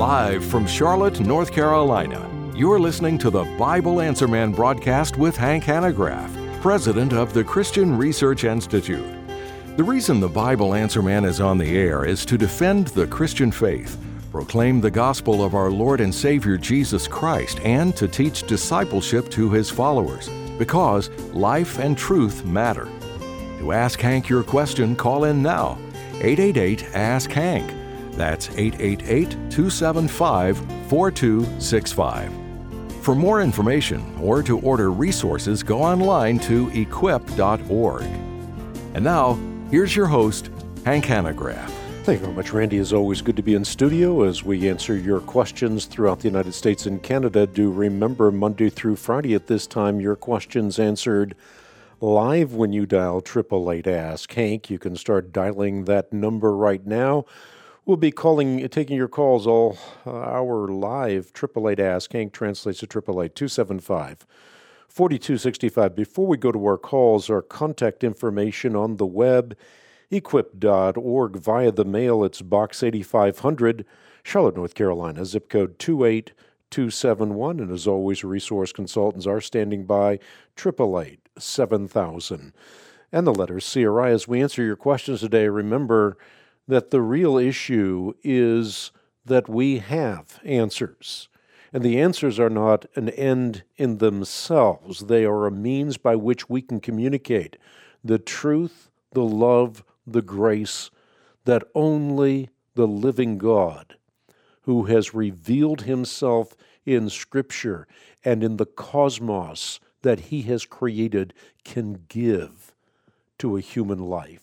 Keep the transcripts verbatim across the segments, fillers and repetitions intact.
Live from Charlotte, North Carolina, you're listening to the Bible Answer Man broadcast with Hank Hanegraaff, president of the Christian Research Institute. The reason the Bible Answer Man is on the air is to defend the Christian faith, proclaim the gospel of our Lord and Savior Jesus Christ, and to teach discipleship to His followers, because life and truth matter. To ask Hank your question, call in now. eight eight eight, ask Hank. That's eight eight eight, two seven five, four two six five. For more information or to order resources, go online to equip dot org. And now, here's your host, Hank Hanegraaff. Thank you very much, Randy. It's always good to be in studio as we answer your questions throughout the United States and Canada. Do remember, Monday through Friday at this time, your questions answered live when you dial eight eight eight, ask Hank. You can start dialing that number right now. We'll be calling, taking your calls all uh, hour live. eight eight eight, ask Hank translates to eight eight eight, two seven five, four two six five. Before we go to our calls, our contact information on the web, equip dot org, via the mail. It's Box eighty-five hundred, Charlotte, North Carolina, zip code two eight two seven one. And as always, resource consultants are standing by, eight eight eight, seven thousand. And the letter C R I. As we answer your questions today, remember that the real issue is that we have answers. And the answers are not an end in themselves. They are a means by which we can communicate the truth, the love, the grace that only the living God, who has revealed Himself in Scripture and in the cosmos that He has created, can give to a human life.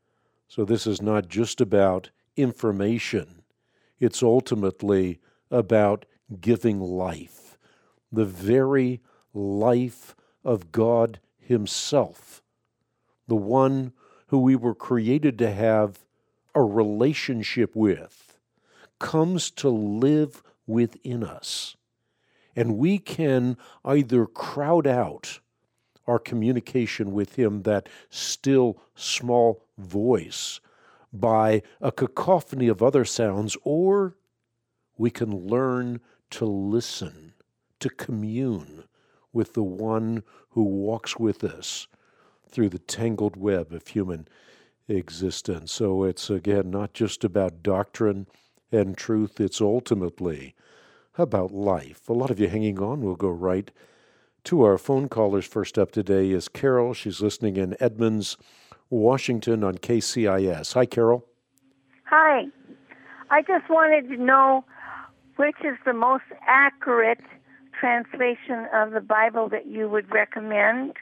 So this is not just about information. It's ultimately about giving life, the very life of God Himself, the one who we were created to have a relationship with, comes to live within us. And we can either crowd out our communication with Him, that still small voice, by a cacophony of other sounds, or we can learn to listen, to commune with the one who walks with us through the tangled web of human existence. So it's, again, not just about doctrine and truth, it's ultimately about life. A lot of you hanging on. We'll go right to our phone callers. First up today is Carol. She's listening in Edmonds, Washington on K C I S. Hi, Carol. Hi. I just wanted to know which is the most accurate translation of the Bible that you would recommend.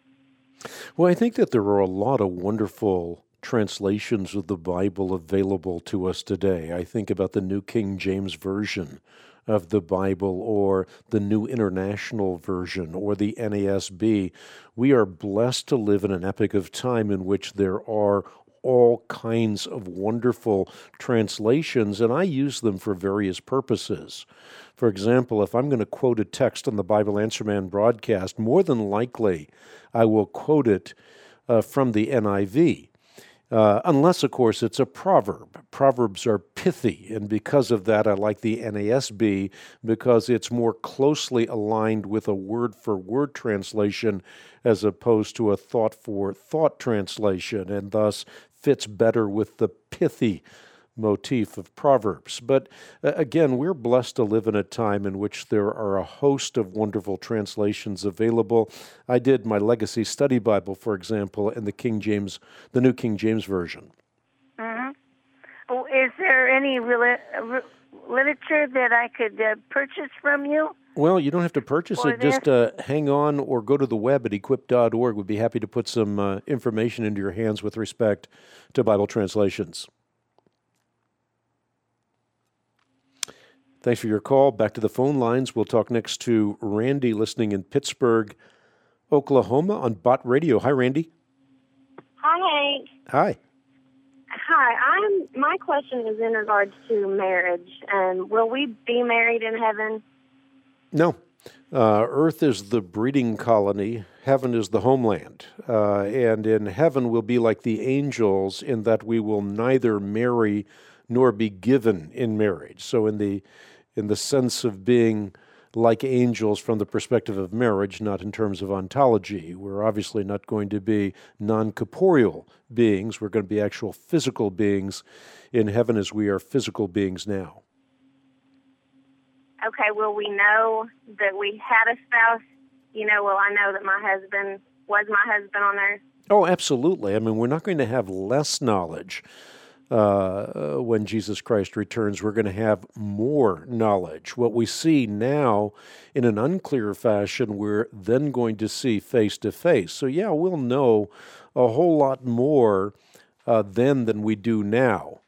Well, I think that there are a lot of wonderful translations of the Bible available to us today. I think about the New King James Version of the Bible, or the New International Version, or the N A S B. We are blessed to live in an epoch of time in which there are all kinds of wonderful translations, and I use them for various purposes. For example, if I'm going to quote a text on the Bible Answer Man broadcast, more than likely I will quote it uh, from the N I V. Uh, unless, of course, it's a proverb. Proverbs are pithy, and because of that, I like the N A S B, because it's more closely aligned with a word-for-word translation as opposed to a thought-for-thought translation, and thus fits better with the pithy motif of Proverbs. But uh, again, we're blessed to live in a time in which there are a host of wonderful translations available. I did my Legacy Study Bible, for example, in the King James, the New King James Version. Mm-hmm. Oh, is there any re- re- literature that I could uh, purchase from you? Well, you don't have to purchase For it. Just uh, hang on or go to the web at equip dot org. We'd be happy to put some uh, information into your hands with respect to Bible translations. Thanks for your call. Back to the phone lines. We'll talk next to Randy, listening in Pittsburgh, Oklahoma on Bott Radio. Hi, Randy. Hi, Hank. Hi. Hi. I'm. My question is in regards to marriage. And will we be married in heaven? No. Uh, Earth is the breeding colony. Heaven is the homeland. Uh, and in heaven we'll be like the angels in that we will neither marry nor be given in marriage. So in the in the sense of being like angels from the perspective of marriage, not in terms of ontology. We're obviously not going to be non-corporeal beings. We're going to be actual physical beings in heaven as we are physical beings now. Okay, will we know that we had a spouse? You know, will I know that my husband was my husband on there? Oh, absolutely. I mean, we're not going to have less knowledge uh, when Jesus Christ returns. We're going to have more knowledge. What we see now in an unclear fashion, we're then going to see face to face. So, yeah, we'll know a whole lot more uh, then than we do now.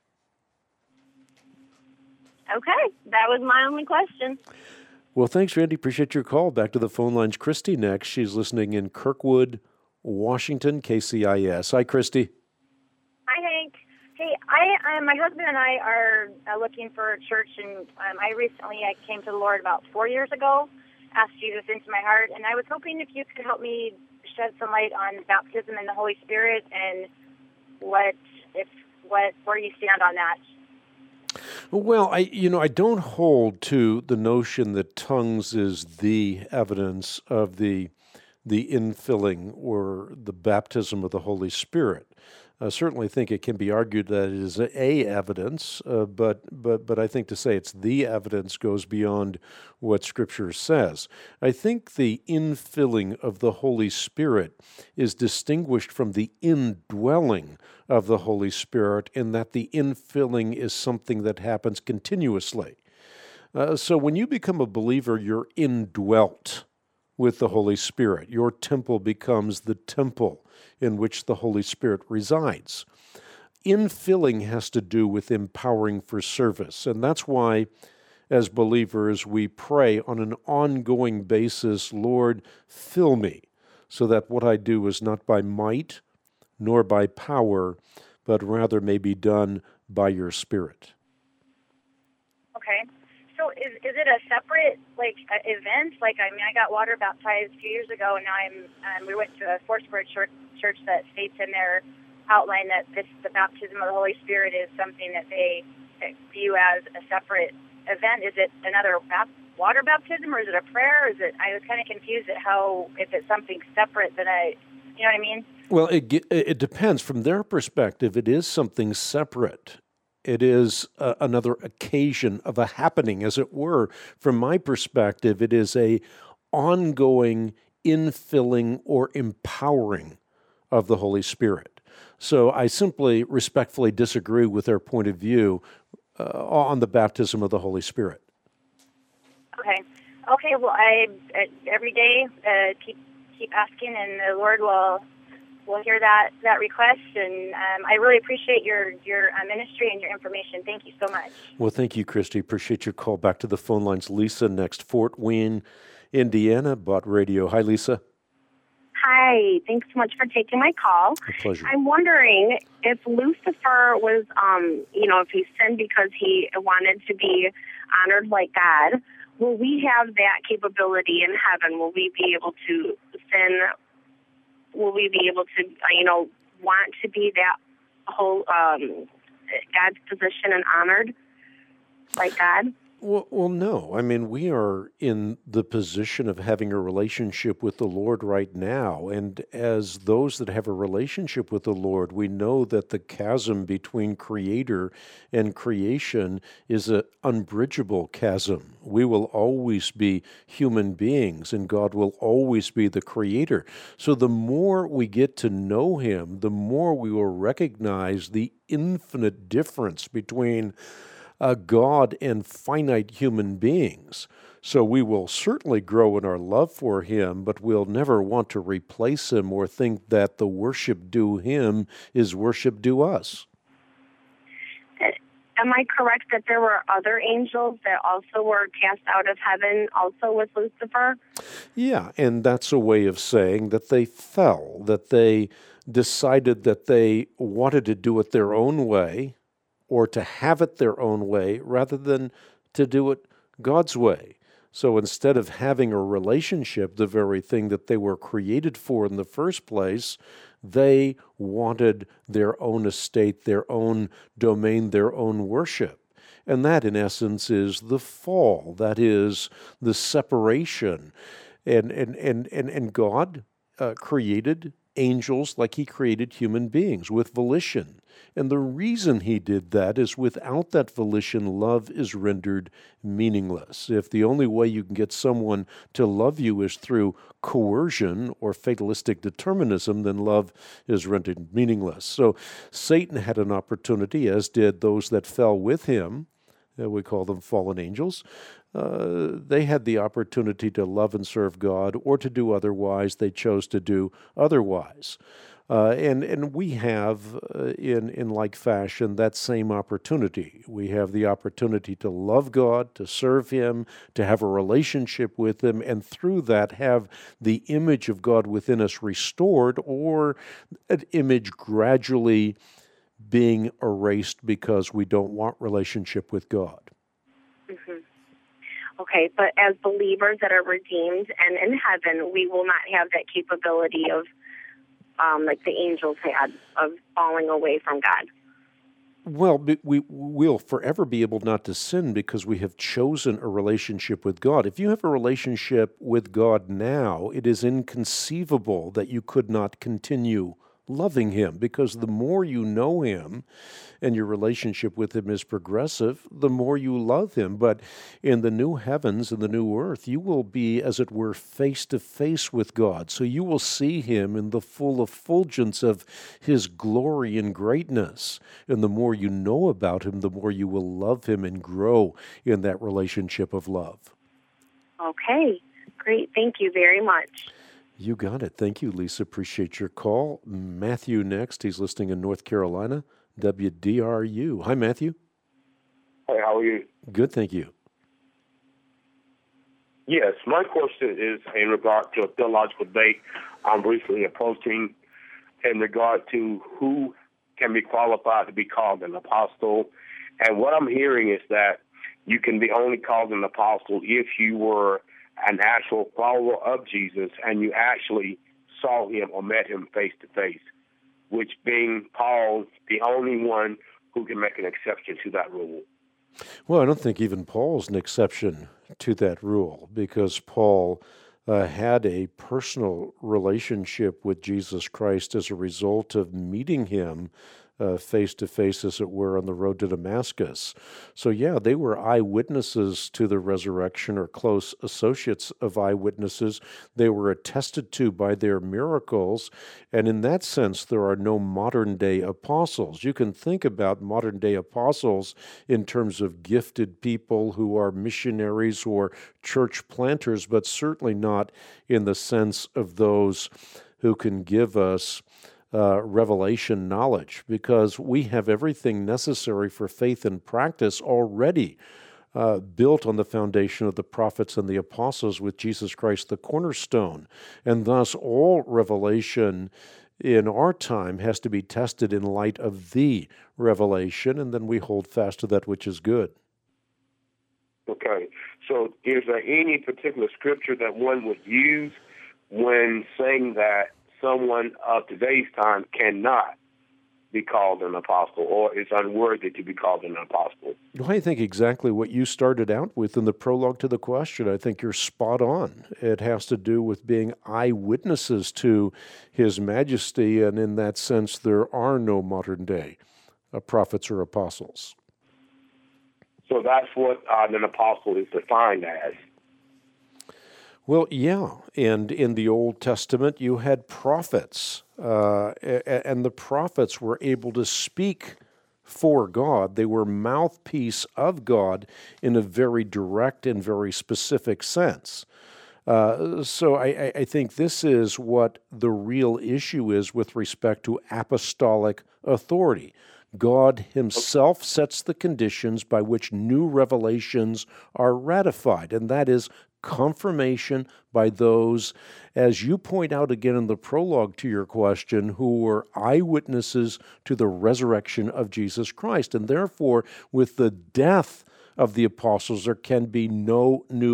Okay, that was my only question. Well, thanks, Randy. Appreciate your call. Back to the phone lines. Christy next. She's listening in Kirkwood, Washington, K C I S. Hi, Christy. Hi, Hank. Hey, I, uh, my husband and I are uh, looking for a church, and um, I recently I came to the Lord about four years ago, asked Jesus into my heart, and I was hoping if you could help me shed some light on baptism in the Holy Spirit and what if what where you stand on that. Well, I you know I don't hold to the notion that tongues is the evidence of the the infilling or the baptism of the Holy Spirit. I certainly think it can be argued that it is a, a evidence, uh, but but but I think to say it's the evidence goes beyond what Scripture says. I think the infilling of the Holy Spirit is distinguished from the indwelling of the Holy Spirit in that the infilling is something that happens continuously. Uh, so when you become a believer, you're indwelt with the Holy Spirit. Your temple becomes the temple in which the Holy Spirit resides. Infilling has to do with empowering for service, and that's why, as believers, we pray on an ongoing basis, Lord, fill me, so that what I do is not by might nor by power, but rather may be done by your Spirit. Okay. So is is it a separate like uh, event? Like I mean, I got water baptized a few years ago, and now I'm um, we went to a Foursquare church, church that states in their outline that this the baptism of the Holy Spirit is something that they view as a separate event. Is it another bap- water baptism, or is it a prayer? Or is it? I was kind of confused at how if it's something separate that I, you know what I mean? Well, it it depends. From their perspective, it is something separate. It is uh, another occasion of a happening, as it were. From my perspective, it is a ongoing infilling or empowering of the Holy Spirit. So I simply respectfully disagree with their point of view uh, on the baptism of the Holy Spirit. Okay. Okay. Well, I uh, every day uh, keep keep asking, and the Lord will. We'll hear that, that request, and um, I really appreciate your your uh, ministry and your information. Thank you so much. Well, thank you, Christy. Appreciate your call. Back to the phone lines. Lisa next, Fort Wayne, Indiana, Bott Radio. Hi, Lisa. Hi. Thanks so much for taking my call. A pleasure. I'm wondering if Lucifer was, um, you know, if he sinned because he wanted to be honored like God, will we have that capability in heaven? Will we be able to sin? Will we be able to, uh, you know, want to be that whole um, God's position and honored like God? Well, well, no. I mean, we are in the position of having a relationship with the Lord right now. And as those that have a relationship with the Lord, we know that the chasm between Creator and creation is an unbridgeable chasm. We will always be human beings, and God will always be the Creator. So the more we get to know Him, the more we will recognize the infinite difference between Uh, God and finite human beings. So we will certainly grow in our love for Him, but we'll never want to replace Him or think that the worship due Him is worship due us. Am I correct that there were other angels that also were cast out of heaven, also with Lucifer? Yeah, and that's a way of saying that they fell, that they decided that they wanted to do it their own way, or to have it their own way rather than to do it God's way. So instead of having a relationship, the very thing that they were created for in the first place, They wanted their own estate, their own domain, their own worship. And that, in essence, is the fall. That is the separation. And, and, and, and, and God uh, created angels like he created human beings with volition. And the reason he did that is without that volition, love is rendered meaningless. If the only way you can get someone to love you is through coercion or fatalistic determinism, then love is rendered meaningless. So Satan had an opportunity, as did those that fell with him. Uh, we call them fallen angels. Uh, they had the opportunity to love and serve God or to do otherwise. They chose to do otherwise. Uh, and and we have, uh, in, in like fashion, that same opportunity. We have the opportunity to love God, to serve him, to have a relationship with him, and through that have the image of God within us restored, or an image gradually being erased because we don't want relationship with God. Mm-hmm. Okay, but as believers that are redeemed and in heaven, we will not have that capability of, um, like the angels had, of falling away from God. Well, we will forever be able not to sin because we have chosen a relationship with God. If you have a relationship with God now, it is inconceivable that you could not continue loving him, because the more you know him and your relationship with him is progressive, the more you love him. But in the new heavens and the new earth, you will be, as it were, face to face with God. So you will see him in the full effulgence of his glory and greatness. And the more you know about him, the more you will love him and grow in that relationship of love. Okay, great. Thank you very much. You got it. Thank you, Lisa. Appreciate your call. Matthew next. He's listening in North Carolina, W D R U. Hi, Matthew. Hey, how are you? Good, thank you. Yes, my question is in regard to a theological debate I'm recently approaching in regard to who can be qualified to be called an apostle. And what I'm hearing is that you can be only called an apostle if you were an actual follower of Jesus and you actually saw him or met him face to face, which being Paul, the only one who can make an exception to that rule. Well, I don't think even Paul's an exception to that rule, because Paul uh, had a personal relationship with Jesus Christ as a result of meeting him Uh, face-to-face, as it were, on the road to Damascus. So yeah, they were eyewitnesses to the resurrection, or close associates of eyewitnesses. They were attested to by their miracles, and in that sense, there are no modern-day apostles. You can think about modern-day apostles in terms of gifted people who are missionaries or church planters, but certainly not in the sense of those who can give us Uh, revelation knowledge, because we have everything necessary for faith and practice already uh, built on the foundation of the prophets and the apostles, with Jesus Christ the cornerstone. And thus all revelation in our time has to be tested in light of the revelation, and then we hold fast to that which is good. Okay, so is there any particular scripture that one would use when saying that someone of today's time cannot be called an apostle, or is unworthy to be called an apostle? Well, I think exactly what you started out with in the prologue to the question. I think you're spot on. It has to do with being eyewitnesses to His Majesty, and in that sense, there are no modern-day uh, prophets or apostles. So that's what uh, an apostle is defined as. Well, yeah, and in the Old Testament, you had prophets, uh, and the prophets were able to speak for God. They were mouthpiece of God in a very direct and very specific sense. Uh, so I, I think this is what the real issue is with respect to apostolic authority. God himself sets the conditions by which new revelations are ratified, and that is confirmation by those, as you point out again in the prologue to your question, who were eyewitnesses to the resurrection of Jesus Christ. And therefore, with the death of the apostles, there can be no new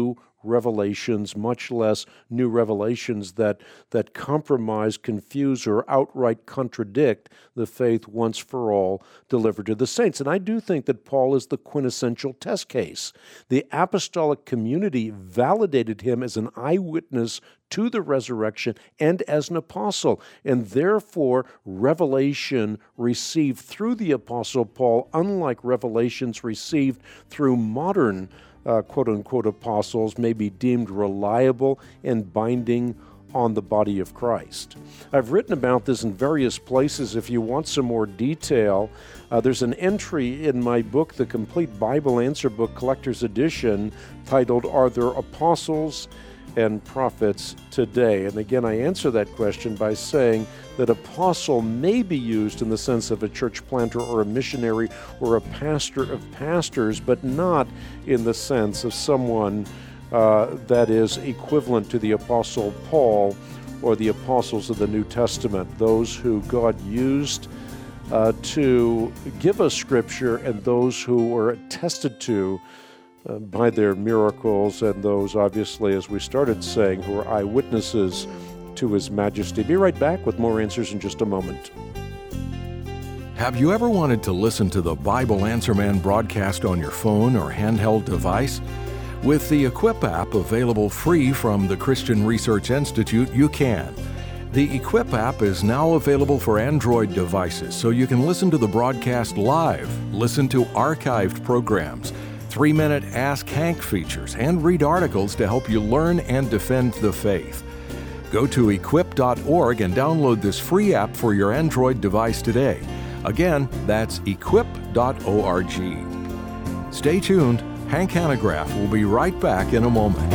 revelations, much less new revelations that, that compromise, confuse, or outright contradict the faith once for all delivered to the saints. And I do think that Paul is the quintessential test case. The apostolic community validated him as an eyewitness to the resurrection and as an apostle, and therefore revelation received through the apostle Paul, unlike revelations received through modern uh, quote-unquote apostles, may be deemed reliable and binding on the body of Christ. I've written about this in various places. If you want some more detail, uh, there's an entry in my book, The Complete Bible Answer Book Collector's Edition, titled, Are There Apostles and Prophets Today? And again, I answer that question by saying that apostle may be used in the sense of a church planter or a missionary or a pastor of pastors, but not in the sense of someone uh, that is equivalent to the Apostle Paul or the apostles of the New Testament, those who God used uh, to give us Scripture and those who were attested to Uh, by their miracles, and those, obviously, as we started saying, who are eyewitnesses to His majesty. Be right back with more answers in just a moment. Have you ever wanted to listen to the Bible Answer Man broadcast on your phone or handheld device? With the Equip app available free from the Christian Research Institute, you can. The Equip app is now available for Android devices, so you can listen to the broadcast live, listen to archived programs, three-minute Ask Hank features, and read articles to help you learn and defend the faith. Go to equip dot org and download this free app for your Android device today. Again, that's equip dot org. Stay tuned. Hank Hanegraaff will be right back in a moment.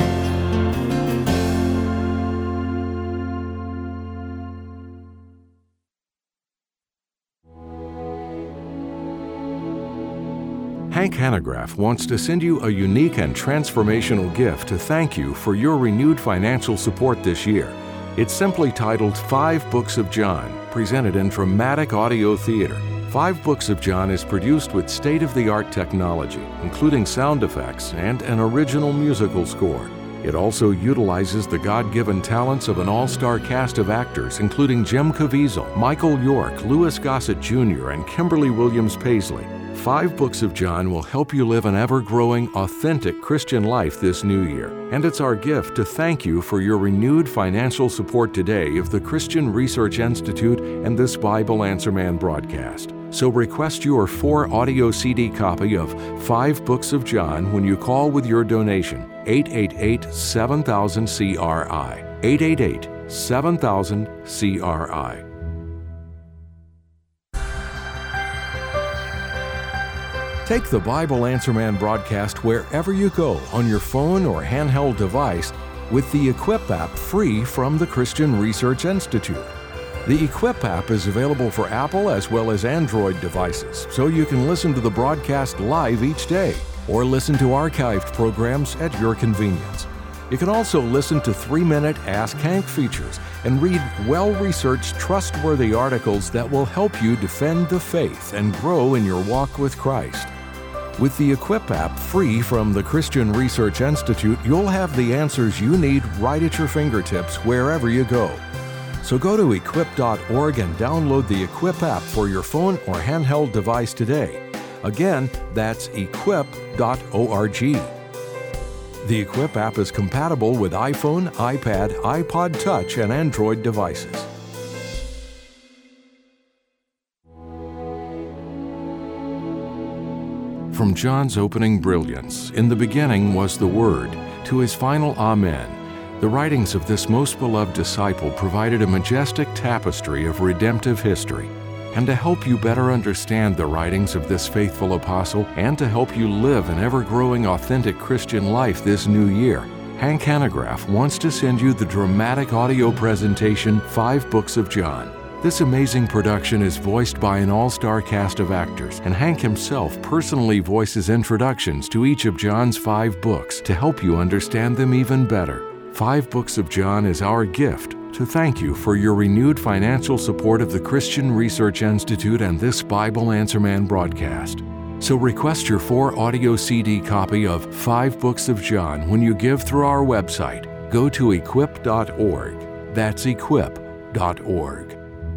Hank Hanegraaff wants to send you a unique and transformational gift to thank you for your renewed financial support this year. It's simply titled Five Books of John, presented in dramatic audio theater. Five Books of John is produced with state-of-the-art technology, including sound effects and an original musical score. It also utilizes the God-given talents of an all-star cast of actors, including Jim Caviezel, Michael York, Louis Gossett Junior, and Kimberly Williams Paisley. Five Books of John will help you live an ever-growing, authentic Christian life this new year. And it's our gift to thank you for your renewed financial support today of the Christian Research Institute and this Bible Answer Man broadcast. So request your four audio C D copy of Five Books of John when you call with your donation, eight eight eight, seven thousand, C R I, eight eight eight, seven thousand, C R I. Take the Bible Answer Man broadcast wherever you go on your phone or handheld device with the Equip app free from the Christian Research Institute. The Equip app is available for Apple as well as Android devices, so you can listen to the broadcast live each day or listen to archived programs at your convenience. You can also listen to three-minute Ask Hank features and read well-researched, trustworthy articles that will help you defend the faith and grow in your walk with Christ. With the Equip app free from the Christian Research Institute, you'll have the answers you need right at your fingertips wherever you go. So go to equip dot org and download the Equip app for your phone or handheld device today. Again, that's equip dot org. The Equip app is compatible with iPhone, iPad, iPod Touch, and Android devices. From John's opening brilliance, in the beginning was the Word, to his final Amen, the writings of this most beloved disciple provided a majestic tapestry of redemptive history. And to help you better understand the writings of this faithful apostle and to help you live an ever-growing authentic Christian life this new year, Hank Hanegraaff wants to send you the dramatic audio presentation, Five Books of John. This amazing production is voiced by an all-star cast of actors, and Hank himself personally voices introductions to each of John's five books to help you understand them even better. Five Books of John is our gift to thank you for your renewed financial support of the Christian Research Institute and this Bible Answer Man broadcast. So request your four audio C D copy of Five Books of John when you give through our website. Go to equip dot org. That's equip dot org.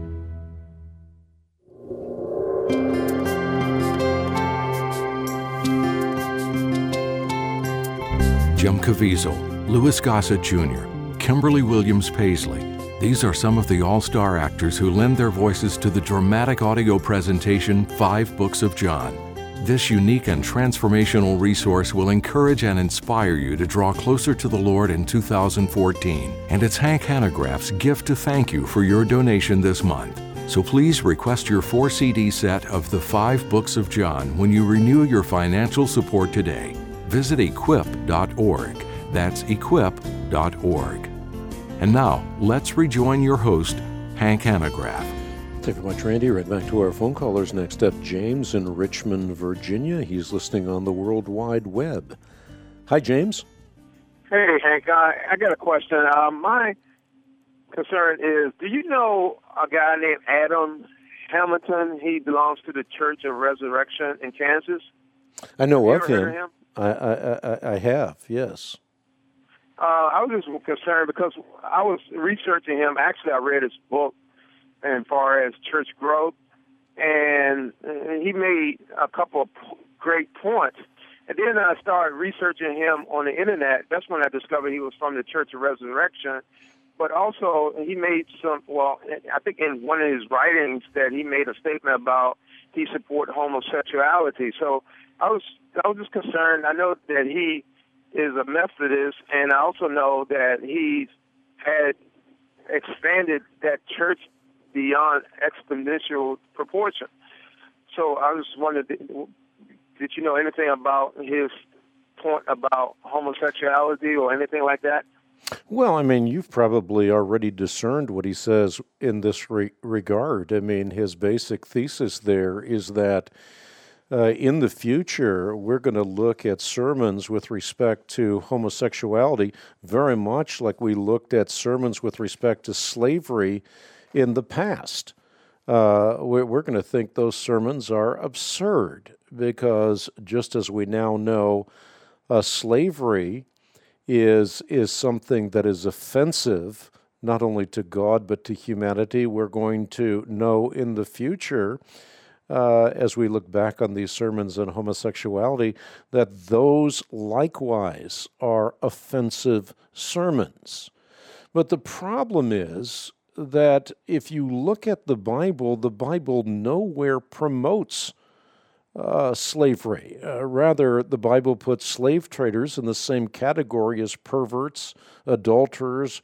Jim Caviezel, Louis Gossett Junior, Kimberly Williams Paisley. These are some of the all-star actors who lend their voices to the dramatic audio presentation Five Books of John. This unique and transformational resource will encourage and inspire you to draw closer to the Lord in two thousand fourteen. And it's Hank Hanegraaff's gift to thank you for your donation this month. So please request your four C D set of the Five Books of John when you renew your financial support today. Visit equip dot org. That's equip dot org. And now, let's rejoin your host, Hank Hanegraaff. Thank you very much, Randy. Right back to our phone callers. Next up, James in Richmond, Virginia. He's listening on the World Wide Web. Hi, James. Hey, Hank. I, I got a question. Uh, my concern is, do you know a guy named Adam Hamilton? He belongs to the Church of Resurrection in Kansas. I know have of you him. ever heard of him? I, I, I, I have, yes. Uh, I was just concerned because I was researching him. Actually, I read his book as far as church growth, and he made a couple of great points. And then I started researching him on the Internet. That's when I discovered he was from the Church of Resurrection. But also, he made some, well, I think in one of his writings that he made a statement about he support homosexuality. So I was, I was just concerned. I know that he is a Methodist, and I also know that he's had expanded that church beyond exponential proportion. So I just wondered, did you know anything about his point about homosexuality or anything like that? Well, I mean, you've probably already discerned what he says in this re- regard. I mean, his basic thesis there is that Uh, in the future, we're going to look at sermons with respect to homosexuality very much like we looked at sermons with respect to slavery in the past. Uh, we're we're going to think those sermons are absurd because just as we now know, uh, slavery is is something that is offensive not only to God but to humanity. We're going to know in the future, Uh, as we look back on these sermons on homosexuality, that those likewise are offensive sermons. But the problem is that if you look at the Bible, the Bible nowhere promotes uh, slavery. Uh, rather, the Bible puts slave traders in the same category as perverts, adulterers,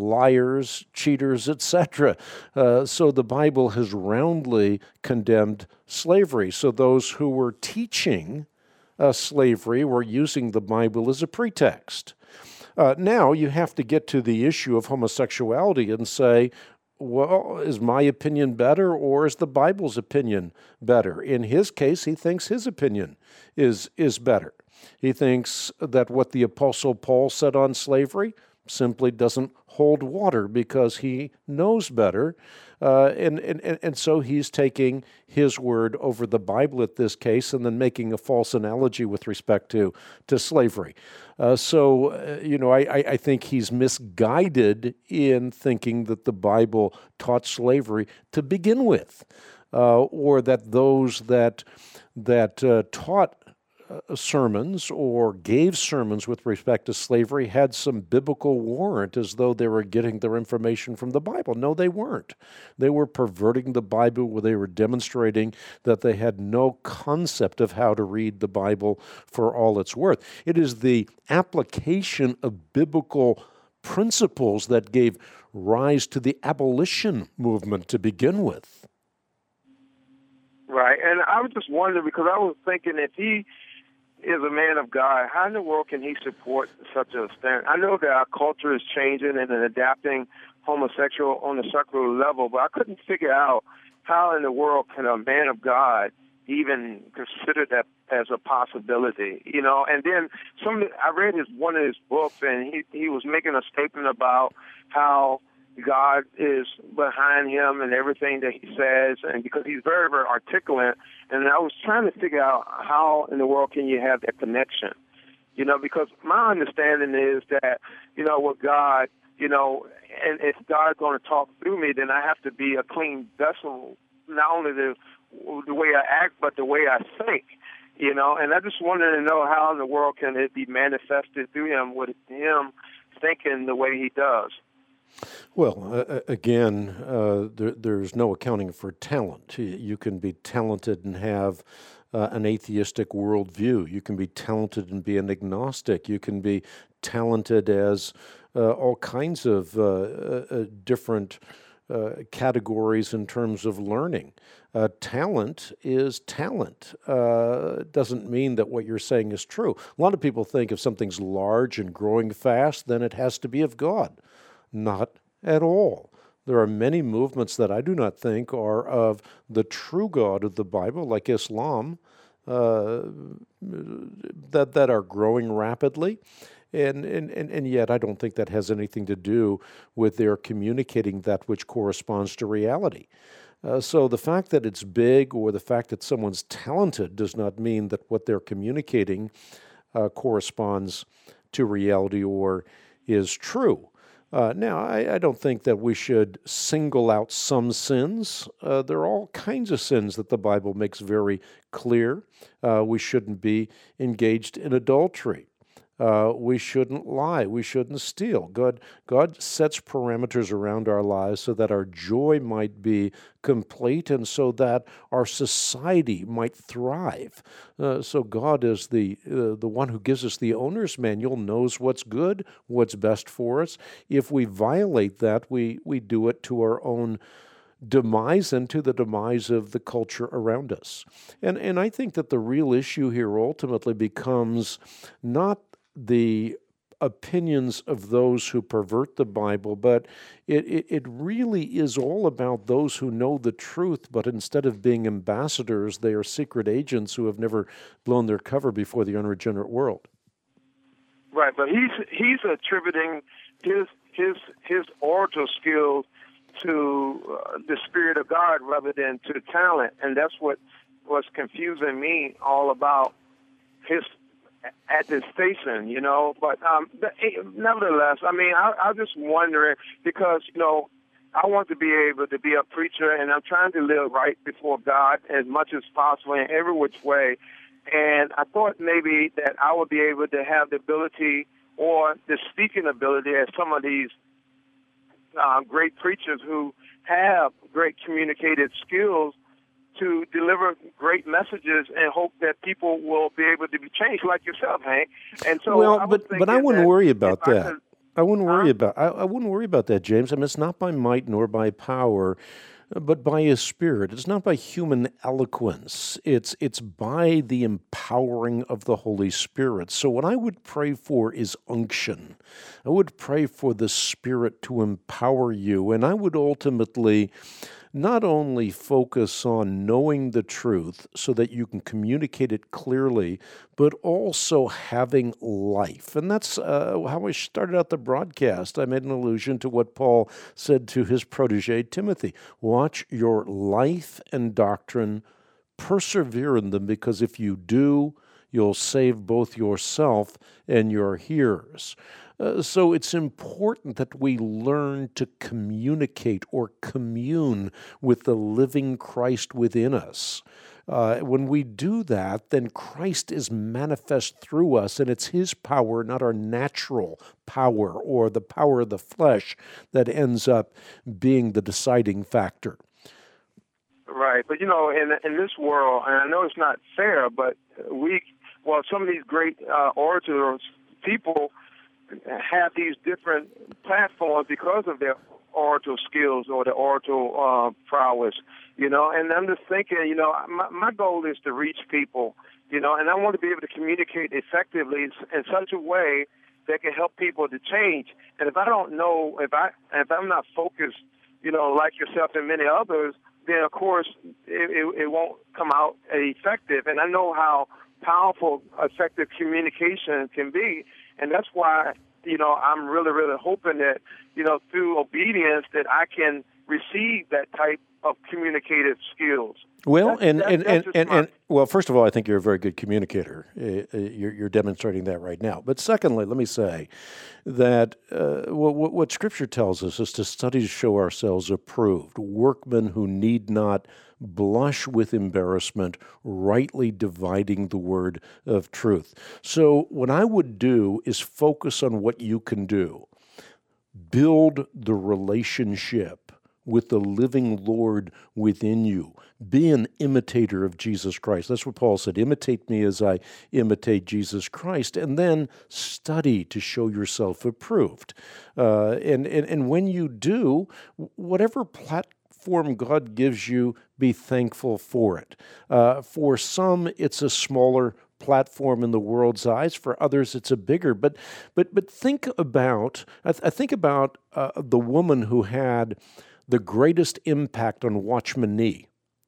liars, cheaters, et cetera. Uh, so the Bible has roundly condemned slavery. So those who were teaching uh, slavery were using the Bible as a pretext. Uh, now you have to get to the issue of homosexuality and say, well, is my opinion better or is the Bible's opinion better? In his case, he thinks his opinion is, is better. He thinks that what the Apostle Paul said on slavery simply doesn't hold water because he knows better. Uh, and, and, and so he's taking his word over the Bible at this case and then making a false analogy with respect to, to slavery. Uh, so, uh, you know, I, I think he's misguided in thinking that the Bible taught slavery to begin with, uh, or that those that, that uh, taught Uh, sermons or gave sermons with respect to slavery had some biblical warrant as though they were getting their information from the Bible. No, they weren't. They were perverting the Bible where they were demonstrating that they had no concept of how to read the Bible for all it's worth. It is the application of biblical principles that gave rise to the abolition movement to begin with. Right, and I was just wondering because I was thinking if he is a man of God, how in the world can he support such a stand? I know that our culture is changing and adapting homosexual on a secular level, but I couldn't figure out how in the world can a man of God even consider that as a possibility, you know? And then some, I read his one of his books, and he, he was making a statement about how God is behind him and everything that he says, and because he's very, very articulate. And I was trying to figure out how in the world can you have that connection, you know, because my understanding is that, you know, with God, you know, and if God's going to talk through me, then I have to be a clean vessel, not only the the way I act, but the way I think, you know. And I just wanted to know how in the world can it be manifested through him with him thinking the way he does. Well, uh, again, uh, there, there's no accounting for talent. You can be talented and have uh, an atheistic worldview. You can be talented and be an agnostic. You can be talented as uh, all kinds of uh, uh, different uh, categories in terms of learning. Uh, talent is talent. Uh, it doesn't mean that what you're saying is true. A lot of people think if something's large and growing fast, then it has to be of God. Not at all. There are many movements that I do not think are of the true God of the Bible, like Islam, uh, that that are growing rapidly. And, and, and, and yet I don't think that has anything to do with their communicating that which corresponds to reality. Uh, so the fact that it's big or the fact that someone's talented does not mean that what they're communicating uh, corresponds to reality or is true. Uh, now, I, I don't think that we should single out some sins. Uh, there are all kinds of sins that the Bible makes very clear. Uh, we shouldn't be engaged in adultery. Uh, we shouldn't lie. We shouldn't steal. God, God sets parameters around our lives so that our joy might be complete and so that our society might thrive. Uh, so God is the uh, the one who gives us the owner's manual, knows what's good, what's best for us. If we violate that, we, we do it to our own demise and to the demise of the culture around us. And, and I think that the real issue here ultimately becomes not the opinions of those who pervert the Bible, but it, it, it really is all about those who know the truth, but instead of being ambassadors, they are secret agents who have never blown their cover before the unregenerate world. Right, but he's he's attributing his his his orator skills to uh, the Spirit of God rather than to talent, and that's what was confusing me all about his attestation, you know. But um, nevertheless, I mean, I, I'm just wondering because, you know, I want to be able to be a preacher, and I'm trying to live right before God as much as possible in every which way. And I thought maybe that I would be able to have the ability or the speaking ability as some of these uh, great preachers who have great communicative skills to deliver great messages and hope that people will be able to be changed, like yourself, Hank. And so, well, I but but I wouldn't worry about that. I, could, I wouldn't worry huh? about. I, I wouldn't worry about that, James. I mean, it's not by might nor by power, but by His Spirit. It's not by human eloquence. It's it's by the empowering of the Holy Spirit. So what I would pray for is unction. I would pray for the Spirit to empower you, and I would ultimately not only focus on knowing the truth so that you can communicate it clearly, but also having life. And that's uh, how I started out the broadcast. I made an allusion to what Paul said to his protege, Timothy. Watch your life and doctrine, persevere in them, because if you do, you'll save both yourself and your hearers. Uh, so it's important that we learn to communicate or commune with the living Christ within us. Uh, when we do that, then Christ is manifest through us, and it's His power, not our natural power or the power of the flesh, that ends up being the deciding factor. Right, but you know, in in this world, and I know it's not fair, but we, well, some of these great uh, orators, people have these different platforms because of their oratorial skills or their oratorial uh, prowess, you know. And I'm just thinking, you know, my, my goal is to reach people, you know, and I want to be able to communicate effectively in such a way that can help people to change. And if I don't know, if I if I'm not focused, you know, like yourself and many others, then of course it, it, it won't come out effective. And I know how powerful effective communication can be. And that's why, you know, I'm really, really hoping that, you know, through obedience that I can receive that type of communicative skills. Well, that's, and, that's, and, that's and, and, my... and, well, first of all, I think you're a very good communicator. Uh, you're, you're demonstrating that right now. But secondly, let me say that uh, what, what Scripture tells us is to study to show ourselves approved, workmen who need not blush with embarrassment, rightly dividing the word of truth. So what I would do is focus on what you can do. Build the relationship with the living Lord within you. Be an imitator of Jesus Christ. That's what Paul said, imitate me as I imitate Jesus Christ, and then study to show yourself approved. Uh, and, and, and when you do, whatever platform God gives you, be thankful for it. Uh, for some, it's a smaller platform in the world's eyes. For others, it's a bigger. But but but think about, I, th- I think about uh, the woman who had the greatest impact on Watchman Nee.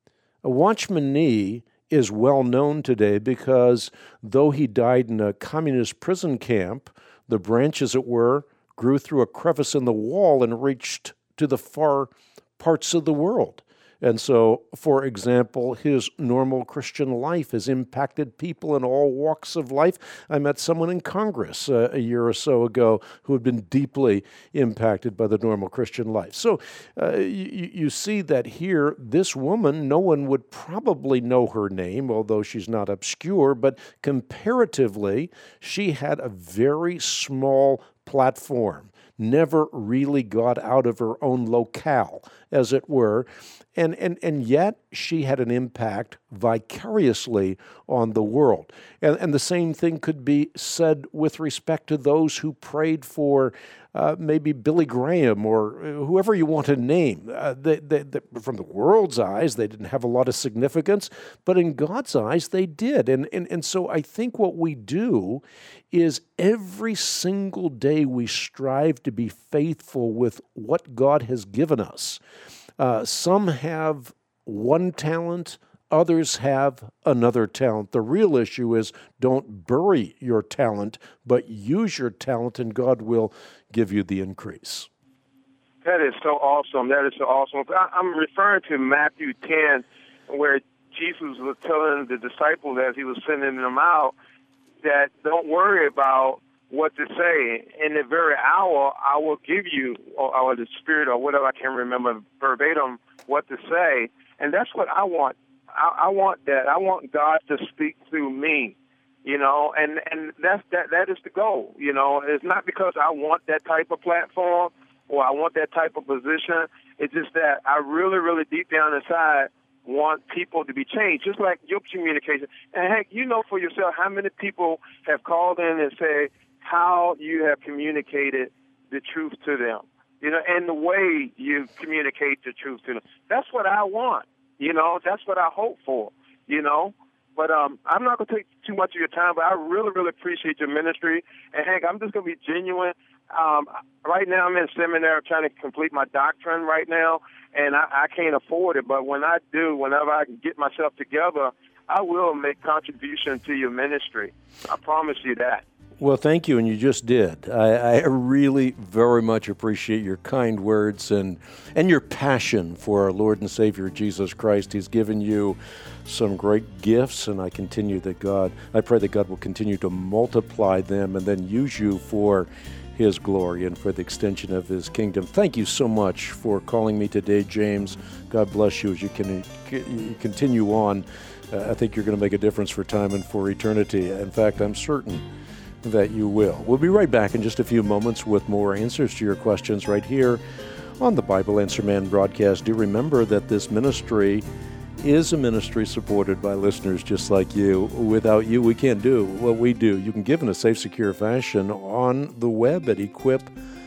Watchman Nee is well known today because though he died in a communist prison camp, the branch, as it were, grew through a crevice in the wall and reached to the far parts of the world. And so, for example, his normal Christian life has impacted people in all walks of life. I met someone in Congress uh, a year or so ago who had been deeply impacted by the normal Christian life. So uh, you, you see that here, this woman, no one would probably know her name, although she's not obscure, but comparatively, she had a very small platform, never really got out of her own locale, as it were. And, and and yet she had an impact vicariously on the world. And, and the same thing could be said with respect to those who prayed for uh, maybe Billy Graham or whoever you want to name. Uh, they, they, they, from the world's eyes, they didn't have a lot of significance, but in God's eyes, they did. And, and, and so I think what we do is every single day we strive to be faithful with what God has given us. Uh, some have one talent, others have another talent. The real issue is don't bury your talent, but use your talent and God will give you the increase. That is so awesome. That is so awesome. I, I'm referring to Matthew ten, where Jesus was telling the disciples as he was sending them out that don't worry about what to say. In the very hour, I will give you, or, or the Spirit, or whatever, I can't remember verbatim what to say. And that's what I want. I, I want that. I want God to speak through me, you know, and, and that's, that, that is the goal, you know. It's not because I want that type of platform or I want that type of position. It's just that I really, really deep down inside want people to be changed, just like your communication. And heck, you know for yourself how many people have called in and said, how you have communicated the truth to them, you know, and the way you communicate the truth to them. That's what I want, you know, that's what I hope for, you know. But um, I'm not going to take too much of your time, but I really, really appreciate your ministry. And, Hank, I'm just going to be genuine. Um, right now I'm in seminary trying to complete my doctrine right now, and I, I can't afford it. But when I do, whenever I can get myself together, I will make contribution to your ministry. I promise you that. Well, thank you, and you just did. I, I really very much appreciate your kind words and and your passion for our Lord and Savior Jesus Christ. He's given you some great gifts, and I continue that God, I pray that God will continue to multiply them and then use you for His glory and for the extension of His kingdom. Thank you so much for calling me today, James. God bless you as you can you continue on. Uh, I think you're going to make a difference for time and for eternity. In fact, I'm certain that you will. We'll be right back in just a few moments with more answers to your questions right here on the Bible Answer Man broadcast. Do remember that this ministry is a ministry supported by listeners just like you. Without you, we can't do what we do. You can give in a safe, secure fashion on the web at equip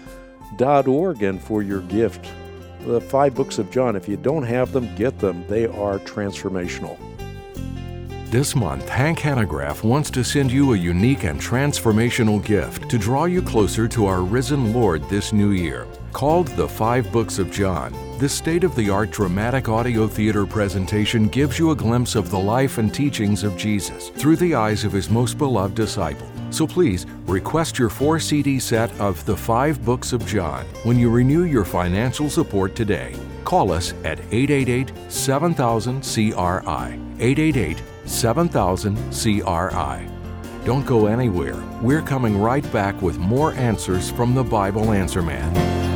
dot org, and for your gift, the five books of John. If you don't have them, get them. They are transformational. This month, Hank Hanegraaff wants to send you a unique and transformational gift to draw you closer to our risen Lord this new year. Called The Five Books of John, this state-of-the-art dramatic audio theater presentation gives you a glimpse of the life and teachings of Jesus through the eyes of His most beloved disciple. So please request your four C D set of The Five Books of John when you renew your financial support today. Call us at eight eight eight, seven thousand, C R I, eight eight eight, seven thousand, C R I. Don't go anywhere. We're coming right back with more answers from the Bible Answer Man.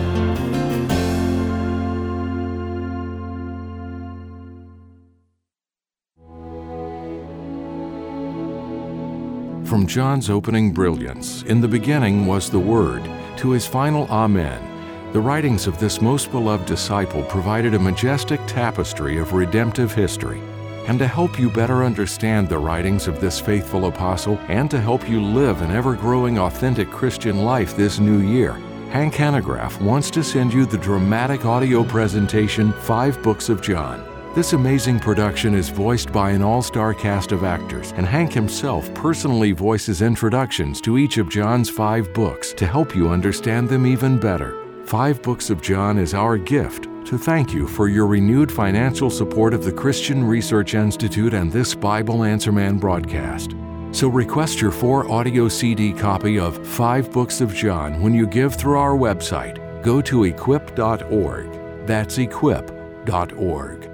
From John's opening brilliance, in the beginning was the Word, to his final Amen, the writings of this most beloved disciple provided a majestic tapestry of redemptive history. And to help you better understand the writings of this faithful apostle and to help you live an ever-growing authentic Christian life this new year, Hank Hanegraaff wants to send you the dramatic audio presentation, Five Books of John. This amazing production is voiced by an all-star cast of actors, and Hank himself personally voices introductions to each of John's five books to help you understand them even better. Five Books of John is our gift to thank you for your renewed financial support of the Christian Research Institute and this Bible Answer Man broadcast. So request your four audio C D copy of Five Books of John when you give through our website. Go to equip dot org. That's equip dot org.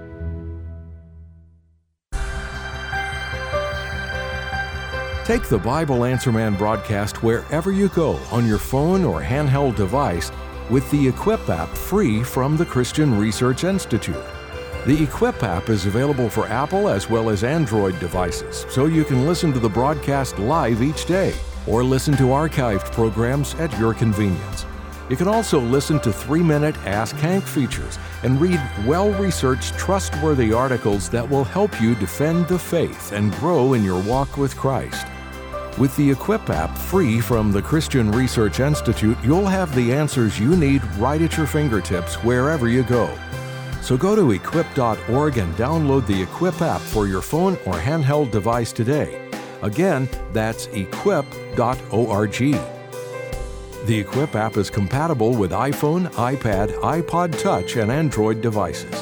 Take the Bible Answer Man broadcast wherever you go on your phone or handheld device with the Equip app free from the Christian Research Institute. The Equip app is available for Apple as well as Android devices, so you can listen to the broadcast live each day or listen to archived programs at your convenience. You can also listen to three-minute Ask Hank features and read well-researched, trustworthy articles that will help you defend the faith and grow in your walk with Christ. With the Equip app free from the Christian Research Institute, you'll have the answers you need right at your fingertips wherever you go. So go to equip dot org and download the Equip app for your phone or handheld device today. Again, that's equip dot org. The Equip app is compatible with iPhone, iPad, iPod Touch, and Android devices.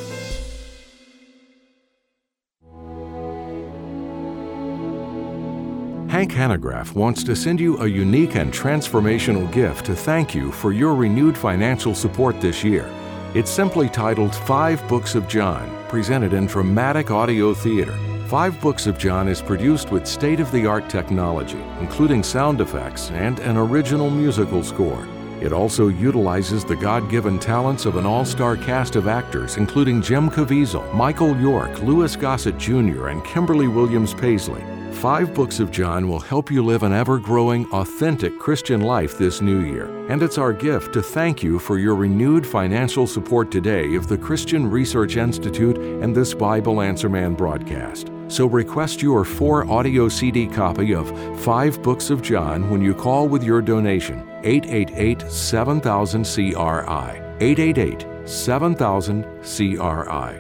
Hank Hanegraaff wants to send you a unique and transformational gift to thank you for your renewed financial support this year. It's simply titled Five Books of John, presented in dramatic audio theater. Five Books of John is produced with state-of-the-art technology, including sound effects and an original musical score. It also utilizes the God-given talents of an all-star cast of actors, including Jim Caviezel, Michael York, Louis Gossett Junior, and Kimberly Williams Paisley. Five Books of John will help you live an ever-growing, authentic Christian life this new year. And it's our gift to thank you for your renewed financial support today of the Christian Research Institute and this Bible Answer Man broadcast. So request your four audio C D copy of Five Books of John when you call with your donation. eight eight eight, seven thousand, C R I. eight eight eight, seven thousand, C R I.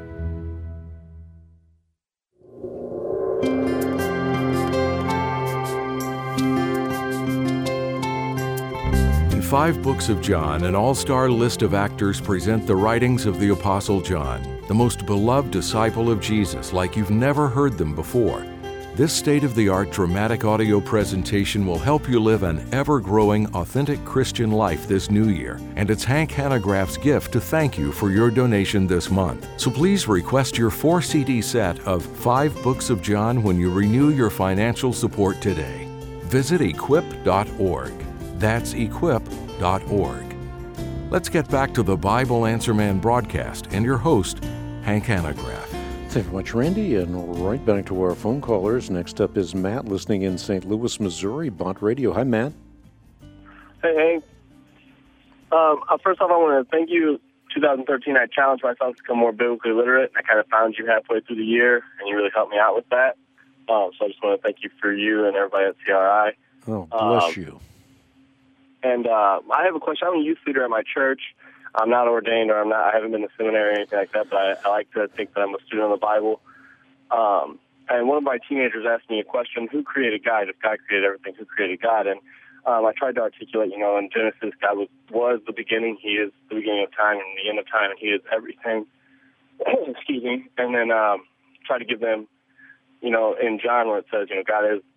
Five Books of John, an all-star list of actors present the writings of the Apostle John, the most beloved disciple of Jesus, like you've never heard them before. This state-of-the-art dramatic audio presentation will help you live an ever-growing, authentic Christian life this new year, and it's Hank Hanegraaff's gift to thank you for your donation this month. So please request your four C D set of Five Books of John when you renew your financial support today. Visit equip dot org. That's equip dot org. Let's get back to the Bible Answer Man broadcast and your host, Hank Hanegraaff. Thank you very much, Randy. And right back to our phone callers. Next up is Matt, listening in Saint Louis, Missouri, Bott Radio. Hi, Matt. Hey, Hank. Um, uh, first off, I want to thank you. twenty thirteen, I challenged myself to become more biblically literate. I kind of found you halfway through the year, and you really helped me out with that. Um, so I just want to thank you for you and everybody at C R I. Oh, bless um, you. And uh, I have a question. I'm a youth leader at my church. I'm not ordained, or I'm not. I haven't been to seminary or anything like that. But I, I like to think that I'm a student of the Bible. Um, and one of my teenagers asked me a question: who created God? If God created everything, who created God? And um, I tried to articulate, you know, in Genesis, God was was the beginning. He is the beginning of time and the end of time, and He is everything. Excuse me. And then um, try to give them, you know, in John where it says, you know, God is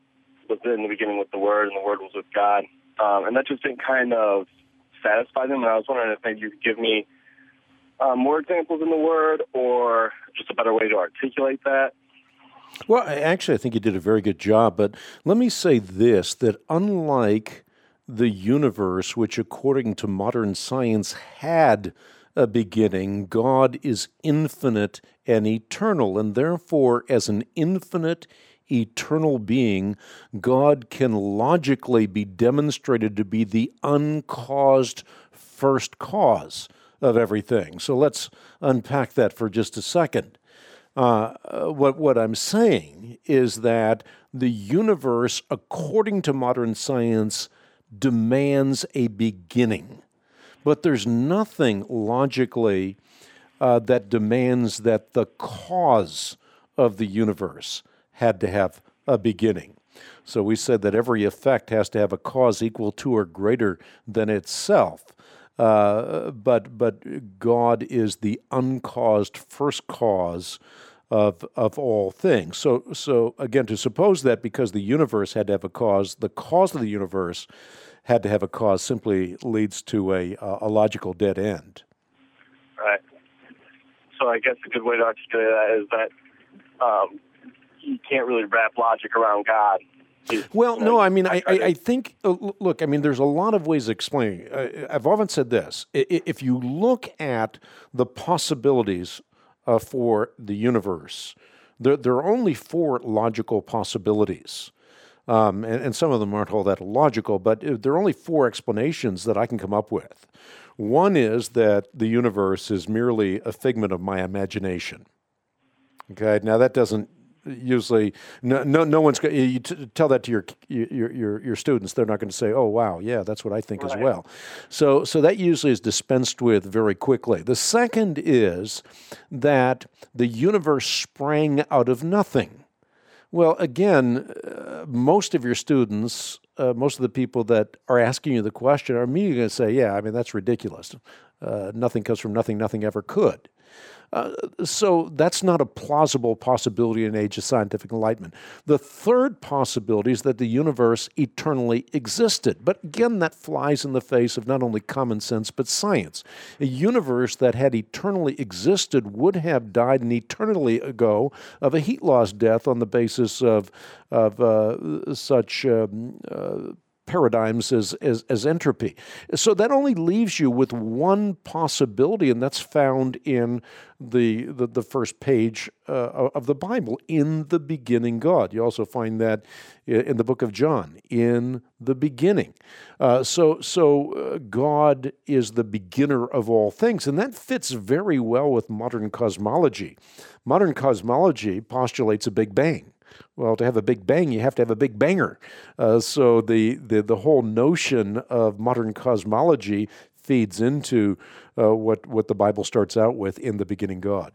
was in the beginning with the Word, and the Word was with God. Um, and that just didn't kind of satisfy them. And I was wondering if maybe you could give me uh, more examples in the Word, or just a better way to articulate that. Well, actually, I think you did a very good job. But let me say this, that unlike the universe, which according to modern science had a beginning, God is infinite and eternal. And therefore, as an infinite, eternal being, God can logically be demonstrated to be the uncaused first cause of everything. So let's unpack that for just a second. Uh, what, what I'm saying is that the universe, according to modern science, demands a beginning. But there's nothing logically uh, that demands that the cause of the universe had to have a beginning. So we said that every effect has to have a cause equal to or greater than itself. Uh, but but God is the uncaused first cause of of all things. So so again, to suppose that because the universe had to have a cause, the cause of the universe had to have a cause simply leads to a a logical dead end. Right. So I guess a good way to articulate that is that um, you can't really wrap logic around God. Well, you know, no, I mean, I, I, I think, uh, look, I mean, there's a lot of ways of explaining. Uh, I've often said this. If you look at the possibilities uh, for the universe, there, there are only four logical possibilities. Um, and, and some of them aren't all that logical, but there are only four explanations that I can come up with. One is that the universe is merely a figment of my imagination. Okay, now that doesn't usually no no no one's going you t- tell that to your your your your students, they're not going to say, oh wow, yeah, that's what I think right. as well. So so that usually is dispensed with very quickly. The second is that the universe sprang out of nothing. Well, again, uh, most of your students, uh, most of the people that are asking you the question are immediately going to say, yeah, I mean, that's ridiculous. Uh, nothing comes from nothing, nothing ever could. Uh, so that's not a plausible possibility in an age of scientific enlightenment. The third possibility is that the universe eternally existed. But again, that flies in the face of not only common sense, but science. A universe that had eternally existed would have died an eternity ago of a heat loss death on the basis of, of uh, such um, uh, paradigms as, as, as entropy. So that only leaves you with one possibility, and that's found in the the, the first page uh, of the Bible, in the beginning God. You also find that in the book of John, in the beginning. Uh, so so uh, God is the beginner of all things, and that fits very well with modern cosmology. Modern cosmology postulates a Big Bang. Well, to have a big bang, you have to have a big banger. Uh, so the, the the whole notion of modern cosmology feeds into uh, what what the Bible starts out with, in the beginning God.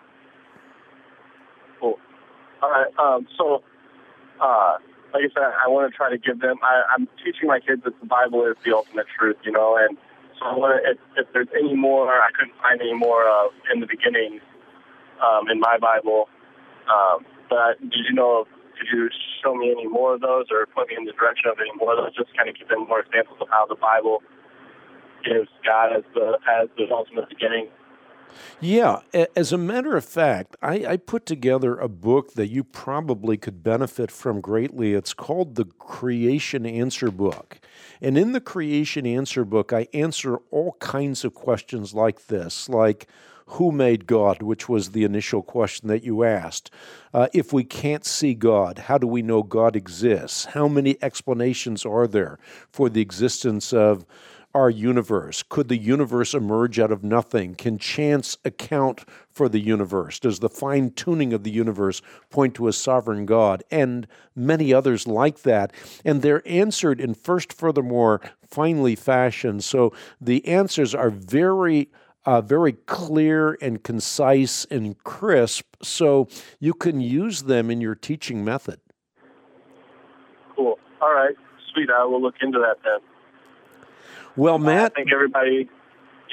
Cool. All right. Um, so, uh, like I said, I want to try to give them. I, I'm teaching my kids that the Bible is the ultimate truth, you know. And so, I want to, if, if there's any more, I couldn't find any more of in the beginning um, in my Bible. Um, But did you know, could you show me any more of those, or point me in the direction of any more of those, just kind of give them more examples of how the Bible gives God as the as the ultimate beginning? Yeah. As a matter of fact, I, I put together a book that you probably could benefit from greatly. It's called the Creation Answer Book. And in the Creation Answer Book, I answer all kinds of questions like this, like, who made God, which was the initial question that you asked. Uh, if we can't see God, how do we know God exists? How many explanations are there for the existence of our universe? Could the universe emerge out of nothing? Can chance account for the universe? Does the fine-tuning of the universe point to a sovereign God? And many others like that. And they're answered in first, furthermore, finely fashion. So the answers are very Uh, very clear and concise and crisp, so you can use them in your teaching method. Cool. All right. Sweet. I will look into that then. Well, Matt. I think everybody. Yep.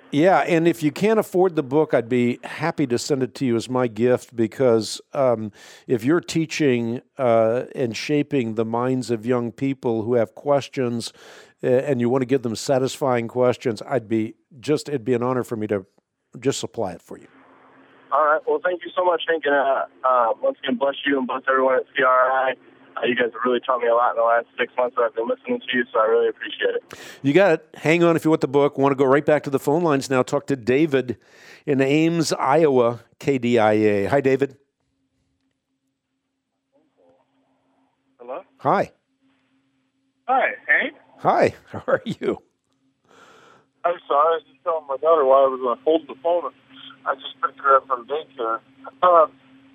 Yeah, and if you can't afford the book, I'd be happy to send it to you as my gift, because um, if you're teaching uh, and shaping the minds of young people who have questions uh, and you want to give them satisfying questions, I'd be just, it'd be an honor for me to just supply it for you. All right. Well, thank you so much, Hank. And uh, uh, once again, bless you and bless everyone at C R I. Uh, you guys have really taught me a lot in the last six months that I've been listening to you, so I really appreciate it. You got it. Hang on if you want the book. Want to go right back to the phone lines now. Talk to David in Ames, Iowa, K D I A. Hi, David. Hello? Hi. Hi, Hank. Hi. How are you? I'm sorry. I was just telling my daughter while I was uh, holding the phone. I just picked her up from daycare. Um,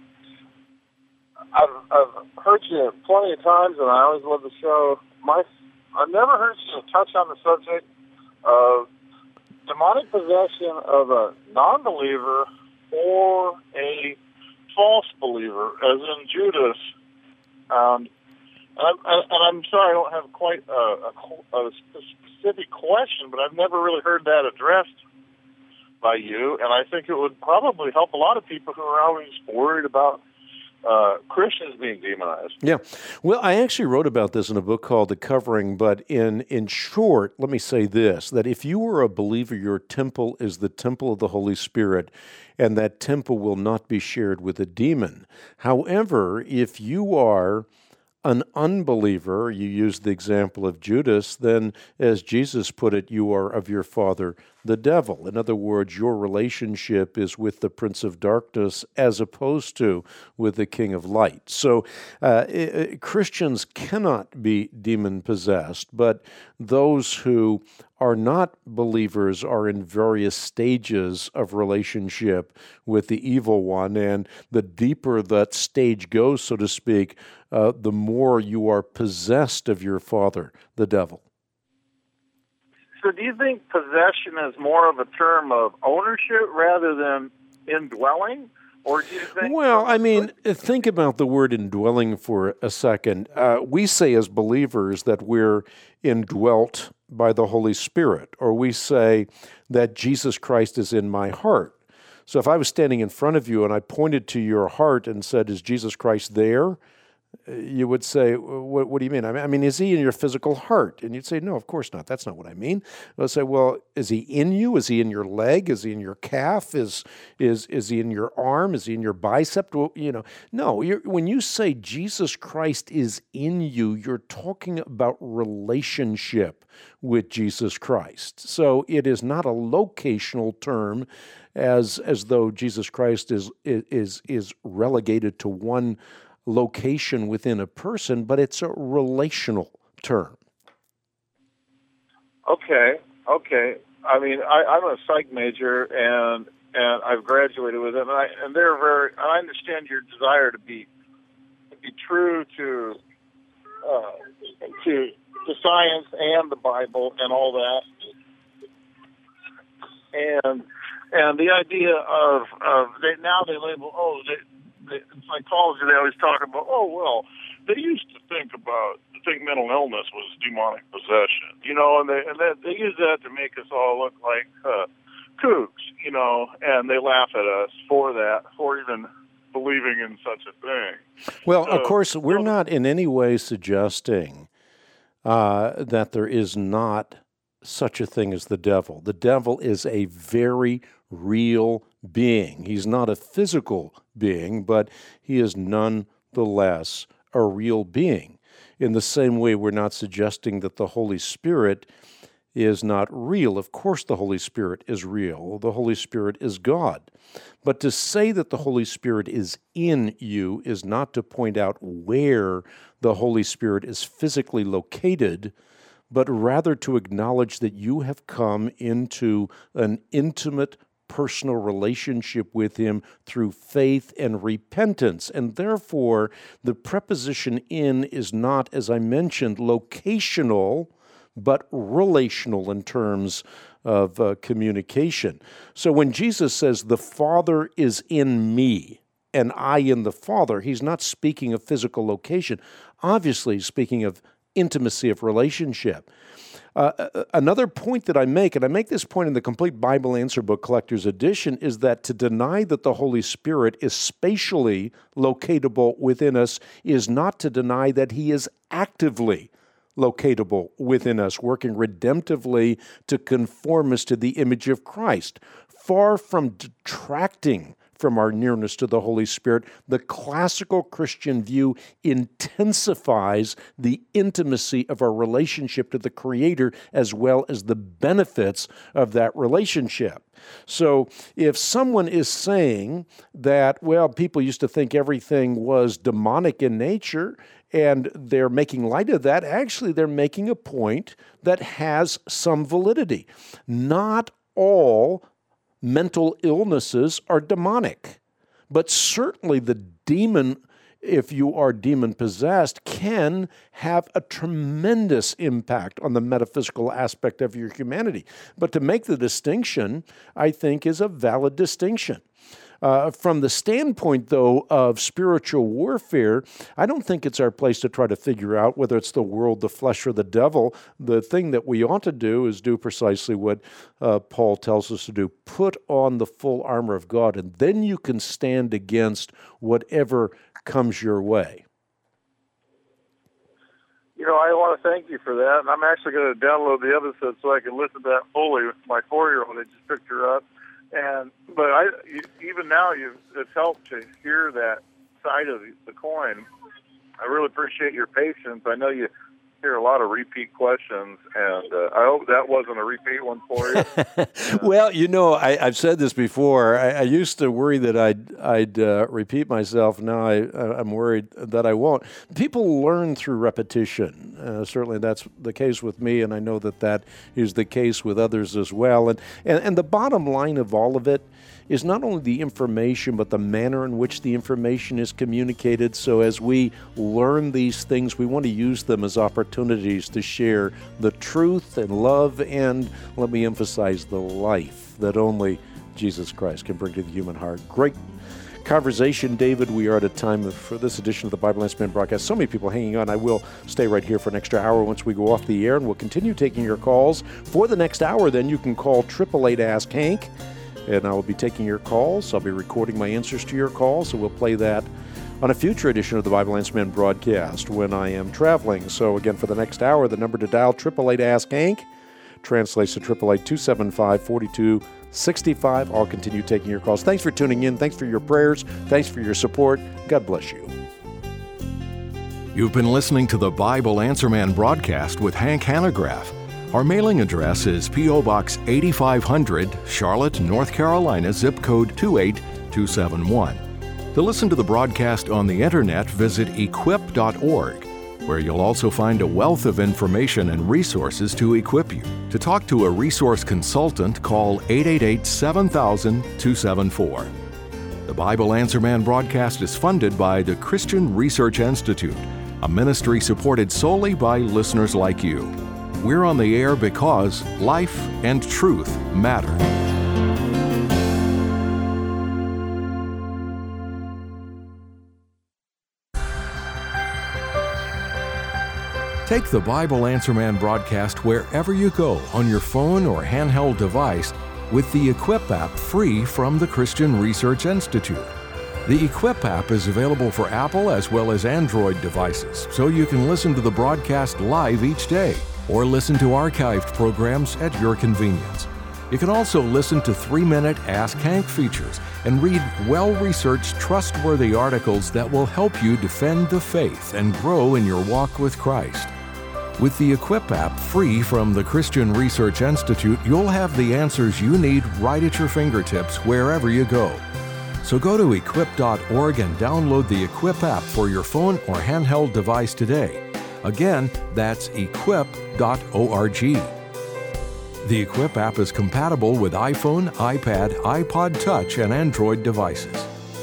I've, I've heard you plenty of times, and I always love the show. My, I've never heard you touch on the subject of demonic possession of a non-believer or a false believer, as in Judas. Um, and, I'm, and I'm sorry I don't have quite a, a, a specific question, but I've never really heard that addressed by you, and I think it would probably help a lot of people who are always worried about Uh, Christians being demonized. Yeah. Well, I actually wrote about this in a book called The Covering, but in, in short, let me say this, that if you are a believer, your temple is the temple of the Holy Spirit, and that temple will not be shared with a demon. However, if you are an unbeliever, you use the example of Judas, then, as Jesus put it, you are of your father, the devil. In other words, your relationship is with the prince of darkness as opposed to with the king of light. So uh, it, Christians cannot be demon-possessed, but those who are not believers are in various stages of relationship with the evil one, and the deeper that stage goes, so to speak, uh, the more you are possessed of your father, the devil. So do you think possession is more of a term of ownership rather than indwelling? Or do you think... Well, I mean, think about the word indwelling for a second. Uh, we say as believers that we're indwelt by the Holy Spirit, or we say that Jesus Christ is in my heart. So if I was standing in front of you and I pointed to your heart and said, is Jesus Christ there? You would say, what, what do you mean? I mean? I mean, is he in your physical heart? And you'd say, no, of course not. That's not what I mean. I'll say, well, is he in you? Is he in your leg? Is he in your calf? Is is is he in your arm? Is he in your bicep? Well, you know, no. You're, when you say Jesus Christ is in you, you're talking about relationship with Jesus Christ. So it is not a locational term, as as though Jesus Christ is is is relegated to one location within a person, but it's a relational term. Okay, okay. I mean, I, I'm a psych major, and and I've graduated with them, and, I, and they're very. I understand your desire to be to be true to uh, to to science and the Bible and all that, and and the idea of of they now they label oh they. In psychology, they always talk about, oh, well, they used to think about, think mental illness was demonic possession, you know, and they and they, they use that to make us all look like uh, kooks, you know, and they laugh at us for that, for even believing in such a thing. Well, so, of course, we're so, not in any way suggesting uh, that there is not such a thing as the devil. The devil is a very real being. He's not a physical being, but he is nonetheless a real being. In the same way, we're not suggesting that the Holy Spirit is not real. Of course, the Holy Spirit is real. The Holy Spirit is God. But to say that the Holy Spirit is in you is not to point out where the Holy Spirit is physically located, but rather to acknowledge that you have come into an intimate personal relationship with him through faith and repentance. And therefore, the preposition in is not, as I mentioned, locational, but relational in terms of uh, communication. So when Jesus says, the Father is in me, and I in the Father, he's not speaking of physical location. Obviously, he's speaking of intimacy of relationship. Uh, another point that I make, and I make this point in the Complete Bible Answer Book Collector's Edition, is that to deny that the Holy Spirit is spatially locatable within us is not to deny that He is actively locatable within us, working redemptively to conform us to the image of Christ. Far from detracting from our nearness to the Holy Spirit, the classical Christian view intensifies the intimacy of our relationship to the Creator as well as the benefits of that relationship. So if someone is saying that, well, people used to think everything was demonic in nature, and they're making light of that, actually they're making a point that has some validity. Not all mental illnesses are demonic, but certainly the demon, if you are demon-possessed, can have a tremendous impact on the metaphysical aspect of your humanity. But to make the distinction, I think, is a valid distinction. Uh, from the standpoint, though, of spiritual warfare, I don't think it's our place to try to figure out whether it's the world, the flesh, or the devil. The thing that we ought to do is do precisely what uh, Paul tells us to do. Put on the full armor of God, and then you can stand against whatever comes your way. You know, I want to thank you for that, and I'm actually going to download the episode so I can listen to that fully with my four-year-old. I just picked her up. And but I even now you it's helped to hear that side of the coin. I really appreciate your patience. I know you hear a lot of repeat questions, and uh, I hope that wasn't a repeat one for you. Well, you know, I, I've said this before. I, I used to worry that I'd I'd uh, repeat myself. Now I, I'm worried that I won't. People learn through repetition. Uh, certainly, that's the case with me, and I know that that is the case with others as well. And and, and the bottom line of all of it is not only the information, but the manner in which the information is communicated. So as we learn these things, we want to use them as opportunities to share the truth and love and, let me emphasize, the life that only Jesus Christ can bring to the human heart. Great conversation, David. We are at a time of, for this edition of the Bible Answer Man broadcast. So many people hanging on. I will stay right here for an extra hour once we go off the air, and we'll continue taking your calls. For the next hour, then, you can call eight eight eight, ask Hank. And I will be taking your calls. I'll be recording my answers to your calls, so we'll play that on a future edition of the Bible Answer Man broadcast when I am traveling. So again, for the next hour, the number to dial, eight eight eight, ask Hank, translates to eight eight eight, two seven five, four two six five. I'll continue taking your calls. Thanks for tuning in. Thanks for your prayers. Thanks for your support. God bless you. You've been listening to the Bible Answer Man broadcast with Hank Hanegraaff. Our mailing address is P O. Box eighty-five hundred, Charlotte, North Carolina, zip code two eight two seven one. To listen to the broadcast on the internet, visit equip dot org, where you'll also find a wealth of information and resources to equip you. To talk to a resource consultant, call eight eight eight, seven thousand, two seven four. The Bible Answer Man broadcast is funded by the Christian Research Institute, a ministry supported solely by listeners like you. We're on the air because life and truth matter. Take the Bible Answer Man broadcast wherever you go on your phone or handheld device with the Equip app, free from the Christian Research Institute. The Equip app is available for Apple as well as Android devices, so you can listen to the broadcast live each day, or listen to archived programs at your convenience. You can also listen to three-minute Ask Hank features and read well-researched, trustworthy articles that will help you defend the faith and grow in your walk with Christ. With the Equip app, free from the Christian Research Institute, you'll have the answers you need right at your fingertips wherever you go. So go to equip dot org and download the Equip app for your phone or handheld device today. Again, that's equip dot org. The Equip app is compatible with iPhone, iPad, iPod Touch, and Android devices.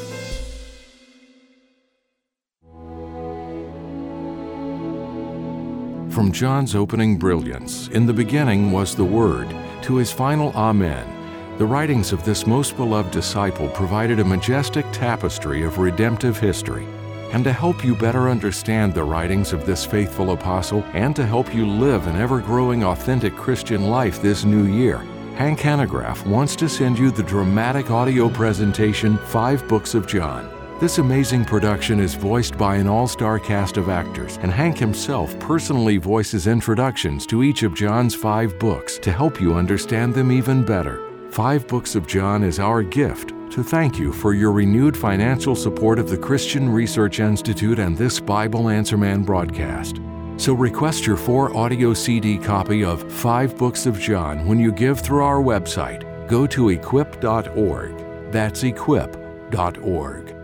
From John's opening brilliance, in the beginning was the Word, to his final Amen, the writings of this most beloved disciple provided a majestic tapestry of redemptive history. And to help you better understand the writings of this faithful apostle and to help you live an ever-growing authentic Christian life this new year, Hank Hanegraaff wants to send you the dramatic audio presentation, Five Books of John. This amazing production is voiced by an all-star cast of actors, and Hank himself personally voices introductions to each of John's five books to help you understand them even better. Five Books of John is our gift to thank you for your renewed financial support of the Christian Research Institute and this Bible Answer Man broadcast. So request your four audio C D copy of Five Books of John when you give through our website. Go to equip dot org. That's equip dot org.